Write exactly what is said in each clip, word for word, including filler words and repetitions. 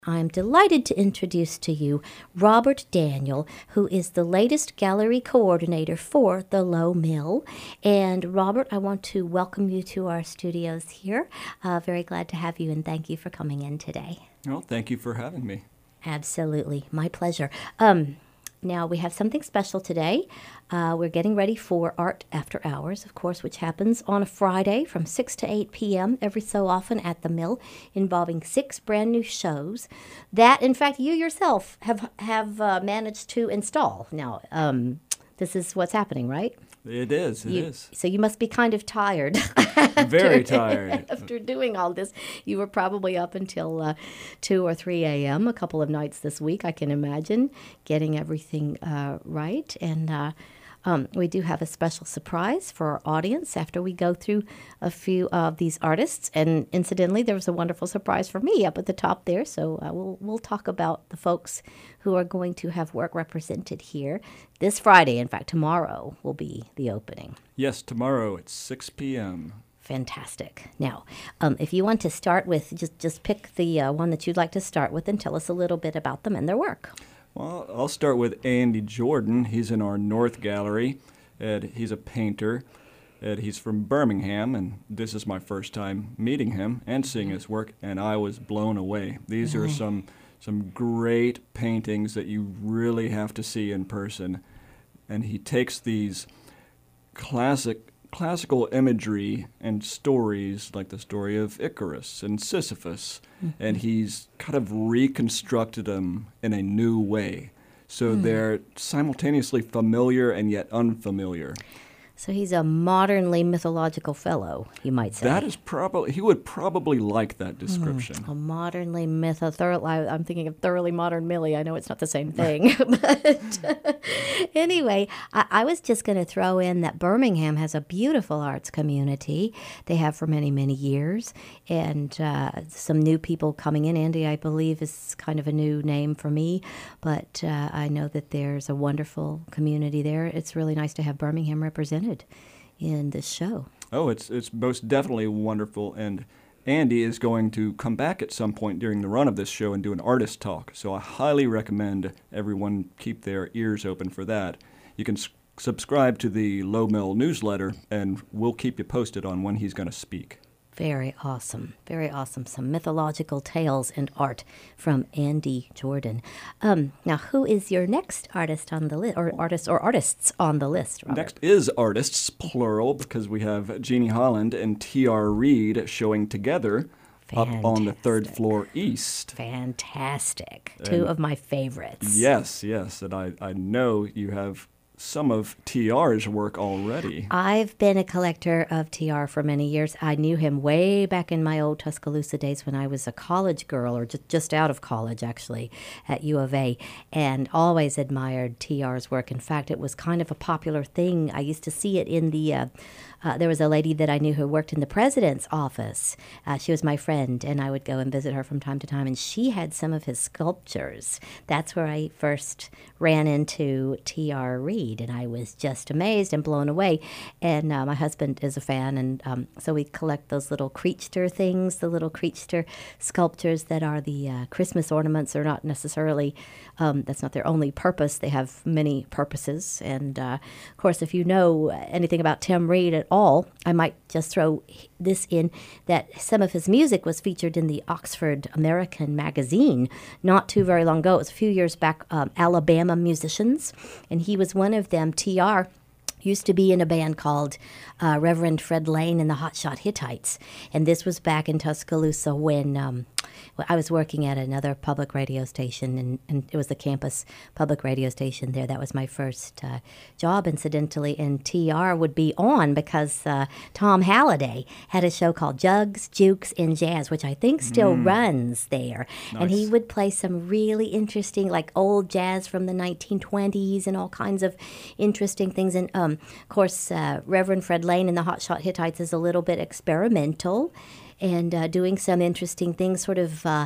I'm delighted to introduce to you Robert Daniel, who is the latest gallery coordinator for the Low Mill. And Robert, I want to welcome you to our studios here. Uh, very glad to have you, and thank you for coming in today. Well, thank you for having me. Absolutely, my pleasure. Um, now, we have something special today. Uh, we're getting ready for Art After Hours, of course, which happens on a Friday from six to eight p.m. every so often at the Mill, involving six brand new shows that, in fact, you yourself have, have uh, managed to install. Now, um, this is what's happening, right? It is, it you, is. So you must be kind of tired. Very tired. After doing all this, you were probably up until uh, two or three a.m. a couple of nights this week, I can imagine, getting everything uh, right. And uh, um, we do have a special surprise for our audience after we go through a few of these artists. And incidentally, there was a wonderful surprise for me up at the top there. So uh, we'll, we'll talk about the folks who are going to have work represented here this Friday. In fact, tomorrow will be the opening. Yes, tomorrow at six p.m. Fantastic. Now, um, if you want to start with, just, just pick the uh, one that you'd like to start with and tell us a little bit about them and their work. Well, I'll start with Andy Jordan. He's in our North Gallery, and he's a painter. And he's from Birmingham, and this is my first time meeting him and seeing his work, and I was blown away. These are some some great paintings that you really have to see in person. And he takes these classic classical imagery and stories like the story of Icarus and Sisyphus, mm-hmm. and he's kind of reconstructed them in a new way. So mm. they're simultaneously familiar and yet unfamiliar. So he's a modernly mythological fellow, you might say. That is probably, he would probably like that description. Mm, a modernly myth, a thorough, I'm thinking of thoroughly modern Millie. I know it's not the same thing. But anyway, I, I was just going to throw in that Birmingham has a beautiful arts community. They have for many, many years. And uh, some new people coming in. Andy, I believe, is kind of a new name for me. But uh, I know that there's a wonderful community there. It's really nice to have Birmingham represented in this show. Oh, it's it's most definitely wonderful, and Andy is going to come back at some point during the run of this show and do an artist talk, so I highly recommend everyone keep their ears open for that. You can s- subscribe to the Low Mill newsletter, and we'll keep you posted on when he's going to speak. Very awesome. Very awesome. Some mythological tales and art from Andy Jordan. Um, now, who is your next artist on the list, or artists or artists on the list, Robert? Next is artists, plural, because we have Jeannie Holland and T R. Reid showing together Fantastic. Up on the third floor east. Fantastic. Two and of my favorites. Yes, yes. And I, I know you have some of T R's work already. I've been a collector of T R for many years. I knew him way back in my old Tuscaloosa days when I was a college girl, or just, just out of college, actually, at U of A, and always admired T R's work. In fact, it was kind of a popular thing. I used to see it in the... Uh, Uh, there was a lady that I knew who worked in the president's office. Uh, she was my friend, and I would go and visit her from time to time, and she had some of his sculptures. That's where I first ran into T R. Reid, and I was just amazed and blown away. And uh, my husband is a fan, and um, so we collect those little Creechster things, the little Creechster sculptures that are the uh, Christmas ornaments. Are not necessarily, um, that's not their only purpose. They have many purposes. And, uh, of course, if you know anything about Tim Reid at all, I might just throw this in, that some of his music was featured in the Oxford American magazine not too very long ago. It was a few years back, um, Alabama musicians, and he was one of them. T R used to be in a band called uh, Reverend Fred Lane and the Hotshot Hittites, and this was back in Tuscaloosa when um, well, I was working at another public radio station, and, and it was the campus public radio station there. That was my first uh, job, incidentally, and T R would be on because uh, Tom Halliday had a show called Jugs, Jukes, and Jazz, which I think still mm. runs there, nice. And he would play some really interesting, like old jazz from the nineteen twenties and all kinds of interesting things, and um, of course, uh, Reverend Fred Lane and the Hotshot Hittites is a little bit experimental and uh, doing some interesting things, sort of uh,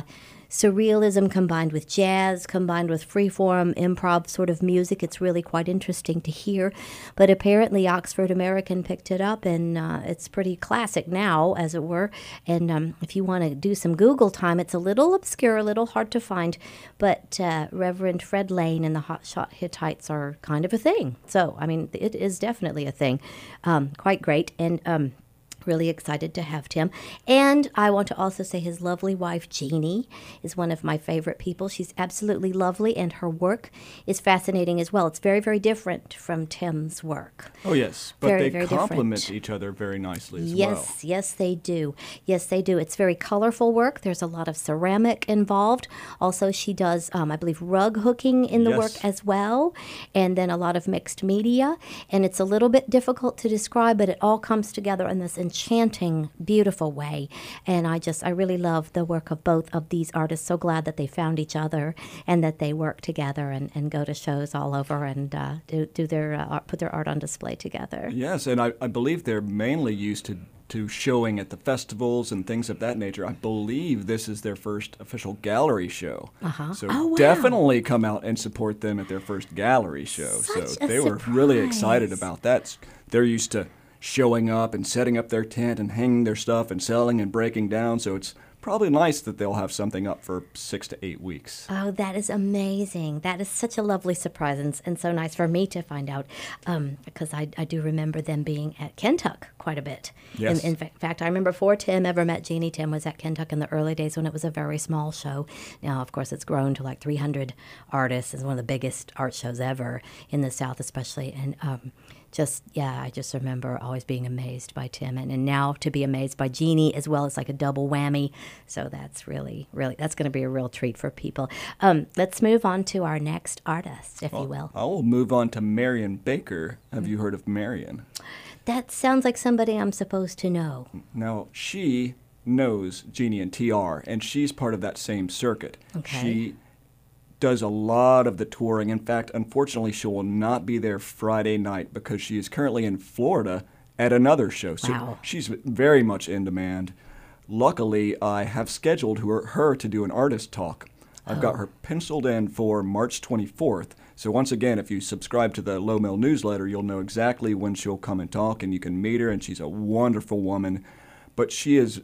surrealism combined with jazz, combined with freeform improv sort of music. It's really quite interesting to hear. But apparently Oxford American picked it up, and uh, it's pretty classic now, as it were. And um, if you want to do some Google time, it's a little obscure, a little hard to find, but uh, Reverend Fred Lane and the Hotshot Hittites are kind of a thing. So, I mean, it is definitely a thing. Um, quite great. And um, really excited to have Tim. And I want to also say his lovely wife, Jeannie, is one of my favorite people. She's absolutely lovely, and her work is fascinating as well. It's very, very different from Tim's work. Oh, yes. But very, they very complement different. each other very nicely as yes, well. Yes, yes, they do. Yes, they do. It's very colorful work. There's a lot of ceramic involved. Also, she does, um, I believe, rug hooking in the Yes. work as well, and then a lot of mixed media. And it's a little bit difficult to describe, but it all comes together in this enchanting, beautiful way. And I just, I really love the work of both of these artists. So glad that they found each other and that they work together and, and go to shows all over and uh, do, do their uh, art, put their art on display together. Yes, and I, I believe they're mainly used to, to showing at the festivals and things of that nature. I believe this is their first official gallery show. Uh-huh. So Oh, wow. definitely come out and support them at their first gallery show. Such so a they were really excited surprise. about that. They're used to showing up and setting up their tent and hanging their stuff and selling and breaking down. So it's probably nice that they'll have something up for six to eight weeks. Oh, that is amazing. That is such a lovely surprise, and, and so nice for me to find out, um, because I, I do remember them being at Kentuck quite a bit. Yes. In, in fa- fact, I remember before Tim ever met Jeannie, Tim was at Kentuck in the early days when it was a very small show. Now, of course, it's grown to like three hundred artists. It's one of the biggest art shows ever in the South, especially. And um, just, yeah, I just remember always being amazed by Tim, and, and now to be amazed by Jeannie as well as like a double whammy. So that's really, really, that's going to be a real treat for people. Um, let's move on to our next artist, if you will. I will move on to Marion Baker. Have you heard of Marion? That sounds like somebody I'm supposed to know. Now, she knows Jeannie and T R, and she's part of that same circuit. Okay. She does a lot of the touring. In fact, unfortunately, she will not be there Friday night because she is currently in Florida at another show. So Wow. she's very much in demand. Luckily, I have scheduled her, her to do an artist talk. I've Oh. got her penciled in for March twenty-fourth. So once again, if you subscribe to the Low Mill newsletter, you'll know exactly when she'll come and talk, and you can meet her, and she's a wonderful woman. But she is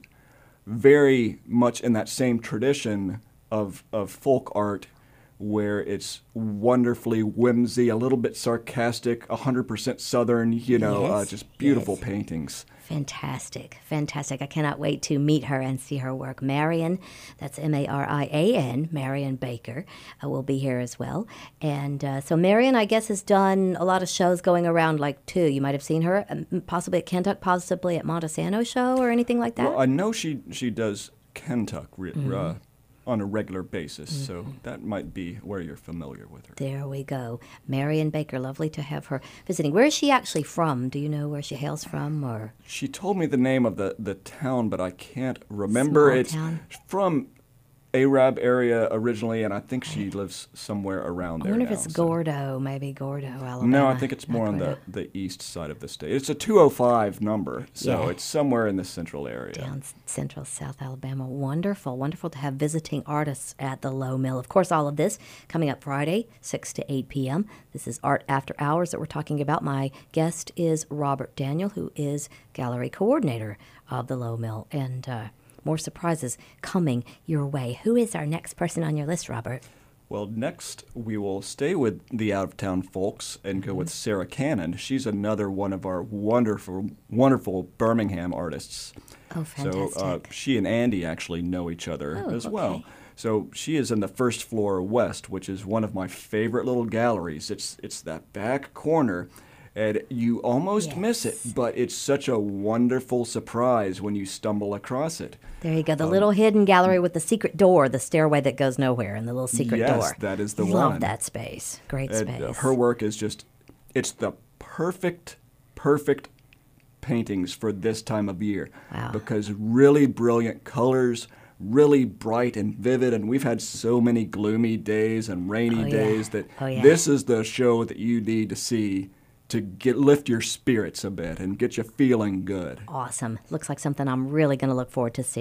very much in that same tradition of, of folk art where it's wonderfully whimsy, a little bit sarcastic, one hundred percent Southern, you know, uh, Yes, just beautiful yes. paintings. Fantastic, fantastic. I cannot wait to meet her and see her work. Marion, that's M A R I A N, Marion Baker, uh, will be here as well. And uh, so Marion, I guess, has done a lot of shows going around, like, too. You might have seen her, um, possibly at Kentuck, possibly at Montesano show or anything like that. Well, I know she, she does Kentuck re- Mm-hmm. uh, on a regular basis, so that might be where you're familiar with her. There we go. Marion Baker, lovely to have her visiting. Where is she actually from? Do you know where she hails from? Or She told me the name of the, the town, but I can't remember. Small It's town. from Arab area originally, and I think she lives somewhere around I there wonder now, if it's so- Gordo, maybe Gordo, Alabama. No, I think it's Not more on the, Gordo. the east side of the state. It's a two oh five number, so Yeah. it's somewhere in the central area. Down s- central South Alabama. Wonderful, wonderful to have visiting artists at the Low Mill. Of course, all of this coming up Friday, six to eight p.m. This is Art After Hours that we're talking about. My guest is Robert Daniel, who is gallery coordinator of the Low Mill. And uh, more surprises coming your way. Who is our next person on your list, Robert? Well, next we will stay with the out-of-town folks and go with Mm-hmm. Sarah Cannon. She's another one of our wonderful, wonderful Birmingham artists. Oh, fantastic. So uh, she and Andy actually know each other Oh, as well. okay. So she is in the first floor west, which is one of my favorite little galleries. It's it's that back corner, and you almost miss it, Yes. but it's such a wonderful surprise when you stumble across it. There you go. Um, The little hidden gallery with the secret door, the stairway that goes nowhere, and the little secret Yes, door. that is the Love one. that space. Great And, space. uh, her work is just, it's the perfect, perfect paintings for this time of year. Wow. Because really brilliant colors, really bright and vivid, and we've had so many gloomy days and rainy Oh, yeah. days that Oh, yeah. this is the show that you need to see to get lift your spirits a bit and get you feeling good. Awesome. Looks like something I'm really going to look forward to seeing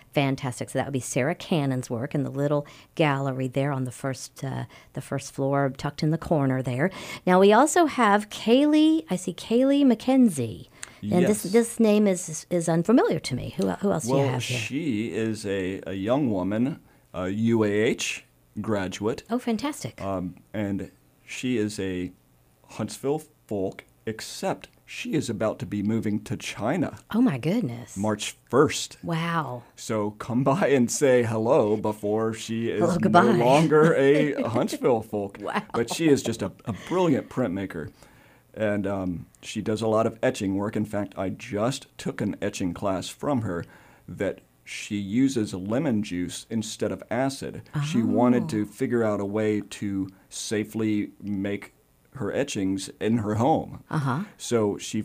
fantastic. So that would be Sarah Cannon's work in the little gallery there on the first uh, the first floor, tucked in the corner there. Now we also have Kaylee. I see Kaylee McKenzie. And Yes. this this name is is unfamiliar to me. Who who else do you Well, have here? she is a, a young woman, a U A H graduate, Oh, fantastic. um, and she is a Huntsville folk, except she is about to be moving to China Oh, my goodness. March first. Wow. So come by and say hello before she is Hello, no goodbye. longer a Huntsville folk. Wow. But she is just a, a brilliant printmaker. And um, she does a lot of etching work. In fact, I just took an etching class from her that she uses lemon juice instead of acid. She wanted to figure out a way to safely make her etchings in her home. Uh-huh. So she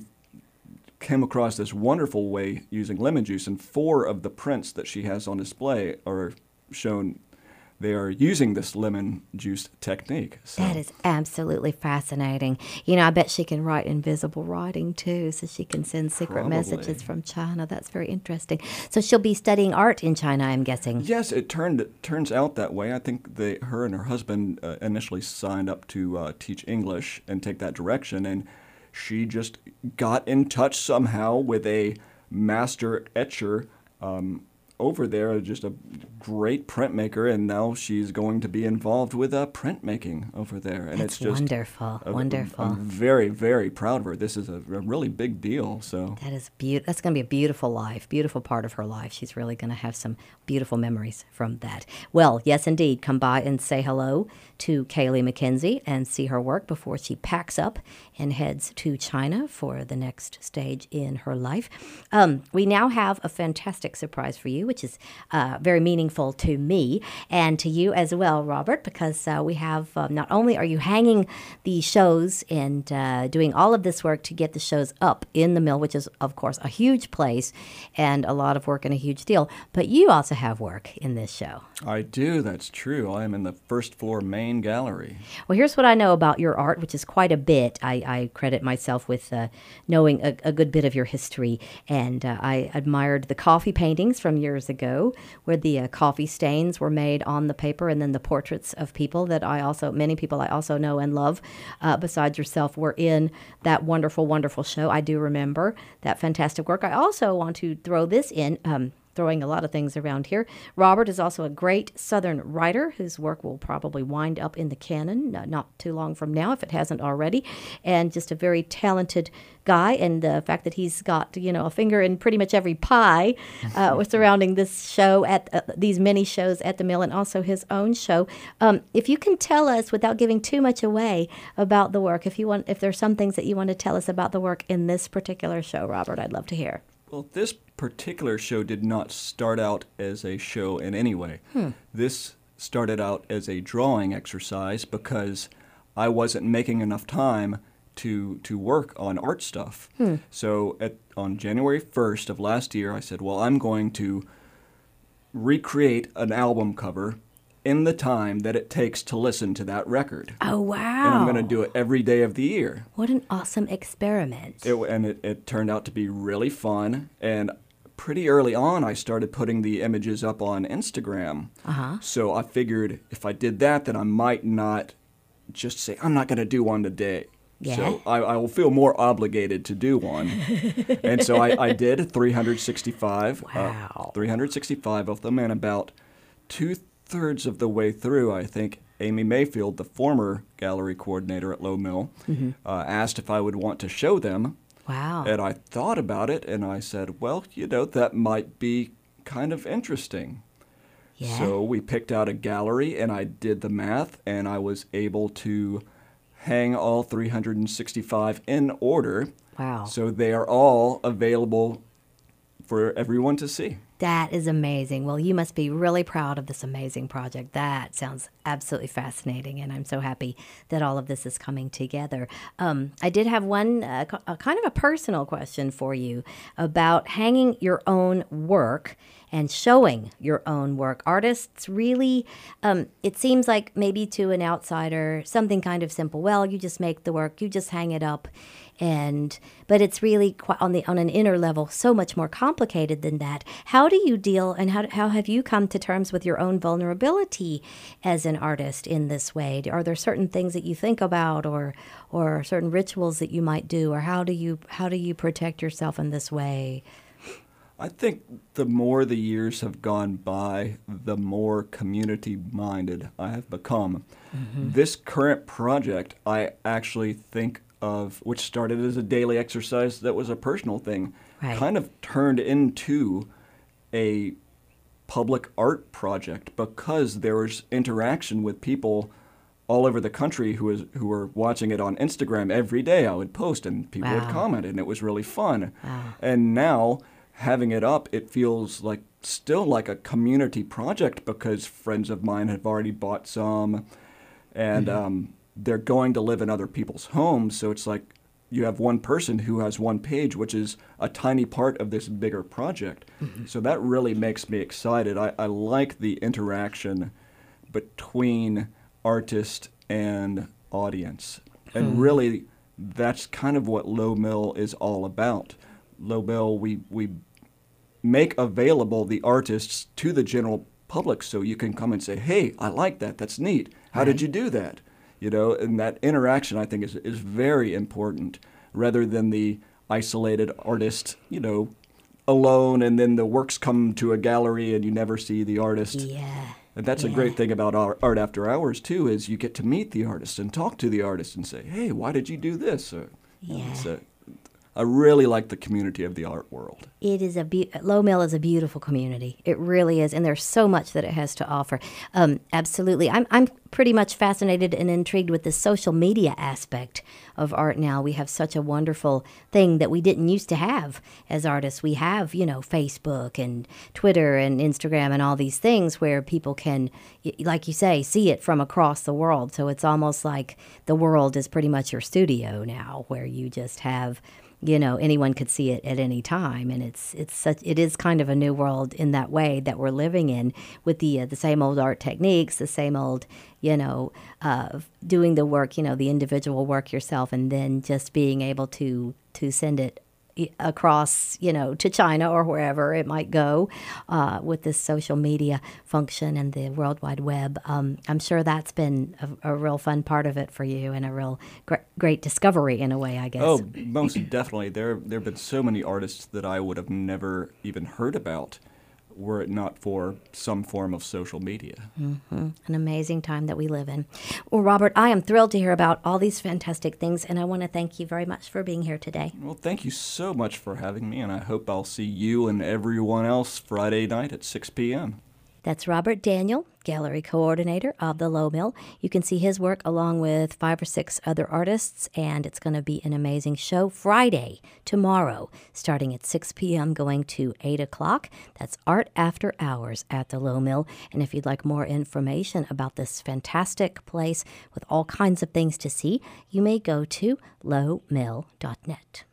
came across this wonderful way using lemon juice, and four of the prints that she has on display are shown. They are using this lemon juice technique. So. That is absolutely fascinating. You know, I bet she can write invisible writing too, so she can send secret Probably. messages from China. That's very interesting. So she'll be studying art in China, I'm guessing. Yes, it turned it turns out that way. I think they, her and her husband uh, initially signed up to uh, teach English and take that direction, and she just got in touch somehow with a master etcher um, over there, just a great printmaker, and now she's going to be involved with uh, printmaking over there. And That's it's just wonderful, a- wonderful. I'm very, very proud of her. This is a, a really big deal. So. That is beautiful. That's going to be a beautiful life, beautiful part of her life. She's really going to have some beautiful memories from that. Well, yes, indeed. Come by and say hello to Kaylee McKenzie and see her work before she packs up and heads to China for the next stage in her life. Um, we now have a fantastic surprise for you, which is uh, very meaningful to me and to you as well, Robert, because uh, we have uh, not only are you hanging the shows and uh, doing all of this work to get the shows up in the mill, which is, of course, a huge place and a lot of work and a huge deal, but you also have work in this show. I do, that's true. I am in the first floor main gallery. Well, here's what I know about your art, which is quite a bit. I, I credit myself with uh, knowing a, a good bit of your history, and uh, I admired the coffee paintings from years ago, where the uh, coffee stains were made on the paper, and then the portraits of people that I also, many people I also know and love, uh, besides yourself, were in that wonderful, wonderful show. I do remember that fantastic work. I also want to throw this in. Um, throwing a lot of things around here. Robert is also a great Southern writer whose work will probably wind up in the canon uh, not too long from now, if it hasn't already, and just a very talented guy. And the fact that he's got, you know, a finger in pretty much every pie uh, surrounding this show, at uh, these many shows at the mill, and also his own show. Um, if you can tell us, without giving too much away about the work, if you want, if there's some things that you want to tell us about the work in this particular show, Robert, I'd love to hear. Well, this particular show did not start out as a show in any way. Hmm. This started out as a drawing exercise because I wasn't making enough time to to work on art stuff. Hmm. So at, on January first of last year, I said, well, I'm going to recreate an album cover in the time that it takes to listen to that record. Oh, wow. And I'm going to do it every day of the year. What an awesome experiment. It, and it, it turned out to be really fun. And pretty early on, I started putting the images up on Instagram. Uh-huh. So I figured if I did that, then I might not just say, I'm not going to do one today. Yeah. So I, I will feel more obligated to do one. And so I, I did three hundred sixty-five. Wow. Uh, three hundred sixty-five of them, and about two-thirds of the way through, I think, Amy Mayfield, the former gallery coordinator at Low Mill, Mm-hmm. uh, asked if I would want to show them. Wow. And I thought about it, and I said, well, you know, that might be kind of interesting. Yeah. So we picked out a gallery, and I did the math, and I was able to hang all three hundred sixty-five in order. Wow. So they are all available for everyone to see. That is amazing. Well, you must be really proud of this amazing project. That sounds absolutely fascinating, and I'm so happy that all of this is coming together. Um, I did have one uh, co- a kind of a personal question for you about hanging your own work and showing your own work. Artists really, um, it seems like maybe to an outsider, something kind of simple. Well, you just make the work, you just hang it up, and but it's really quite on the on an inner level so much more complicated than that. How do you deal, and how how have you come to terms with your own vulnerability as an artist in this way? Are there certain things that you think about, or or certain rituals that you might do, or how do you how do you protect yourself in this way? I think the more the years have gone by, the more community-minded I have become. Mm-hmm. This current project, I actually think of, which started as a daily exercise that was a personal thing, right. kind of turned into a public art project because there was interaction with people all over the country who was who were watching it on Instagram every day. I would post and people wow. would comment, and it was really fun. Wow. And now, having it up, it feels like still like a community project because friends of mine have already bought some, and mm-hmm. um, they're going to live in other people's homes. So it's like you have one person who has one page, which is a tiny part of this bigger project. Mm-hmm. So that really makes me excited. I, I like the interaction between artist and audience. And mm-hmm. really, that's kind of what Low Mill is all about. Low Mill, we, we make available the artists to the general public so you can come and say, hey, I like that, that's neat. How right. did you do that? You know, and that interaction, I think, is, is very important, rather than the isolated artist, you know, alone, and then the works come to a gallery and you never see the artist. Yeah. And that's yeah. a great thing about our Art After Hours, too, is you get to meet the artist and talk to the artist and say, hey, why did you do this? Or, yeah. It's a, I really like the community of the art world. It is a be- Low Mill is a beautiful community. It really is, and there's so much that it has to offer. Um, absolutely, I'm I'm pretty much fascinated and intrigued with the social media aspect of art now. We have such a wonderful thing that we didn't used to have as artists. We have, you know, Facebook and Twitter and Instagram and all these things where people can, like you say, see it from across the world. So it's almost like the world is pretty much your studio now, where you just have, you know, anyone could see it at any time, and it's it's such it is kind of a new world in that way that we're living in, with the uh, the same old art techniques, the same old, you know, uh, doing the work, you know, the individual work yourself, and then just being able to to send it across, you know, to China or wherever it might go, uh, with this social media function and the World Wide Web. Um, I'm sure that's been a, a real fun part of it for you, and a real gr- great discovery in a way, I guess. Oh, most definitely. There there have been so many artists that I would have never even heard about were it not for some form of social media. Mm-hmm. An amazing time that we live in. Well, Robert, I am thrilled to hear about all these fantastic things, and I want to thank you very much for being here today. Well, thank you so much for having me, and I hope I'll see you and everyone else Friday night at six p.m. That's Robert Daniel, gallery coordinator of the Low Mill. You can see his work along with five or six other artists, and it's going to be an amazing show Friday, tomorrow, starting at six p.m., going to eight o'clock. That's Art After Hours at the Low Mill. And if you'd like more information about this fantastic place with all kinds of things to see, you may go to low mill dot net.